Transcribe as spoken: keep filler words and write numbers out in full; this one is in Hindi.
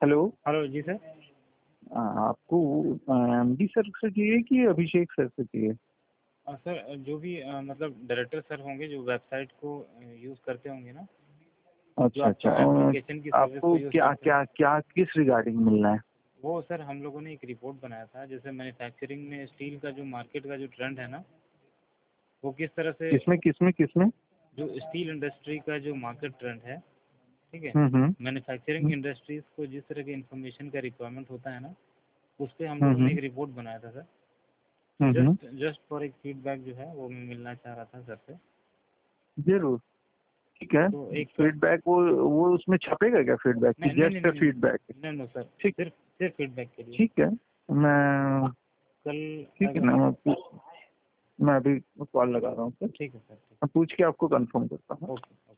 हेलो। हेलो जी सर। आ, आपको एमडी सर से चाहिए कि अभिषेक सर से चाहिए? आ, सर जो भी आ, मतलब डायरेक्टर सर होंगे जो वेबसाइट को यूज़ करते होंगे ना, जो अच्छा अच्छा। आपका और एप्लीकेशन की सर्विस आपको को यूज़ क्या करते हैं। क्या क्या किस रिगार्डिंग मिलना है? वो सर हम लोगों ने एक रिपोर्ट बनाया था, जैसे मैन्युफैक्चरिंग में स्टील का जो मार्केट का जो ट्रेंड है ना, वो किस तरह से, किसमें किसमें किसमें? जो स्टील इंडस्ट्री का जो मार्केट ट्रेंड है, ठीक है, हम्म हम्म मैन्युफैक्चरिंग हम्म इंडस्ट्रीज को जिस तरह की इंफॉर्मेशन का रिक्वायरमेंट होता है ना, उस पर हम लोगों ने हम्म एक रिपोर्ट बनाया था सर। तो हम्म हम्म, जस्ट जस्ट फॉर एक फीडबैक जो है वो मैं मिलना चाह रहा था सर से। जरूर। ठीक है। तो एक फीडबैक वो वो उसमें छपेगा क्या फीडबैक की? नहीं नहीं नहीं जस्ट नहीं फीडबैक? नहीं नो सर, ठीक। सिर्फ सिर्फ फीडबैक के लिए। ठीक है। मैं कल ठीक है अगर, ना, मैं पूछ- मैं अभी कॉल लगा रहा हूँ सर। ठीक है सर, ठीक। मैं पूछ के आपको कंफर्म करता हूँ। ओके।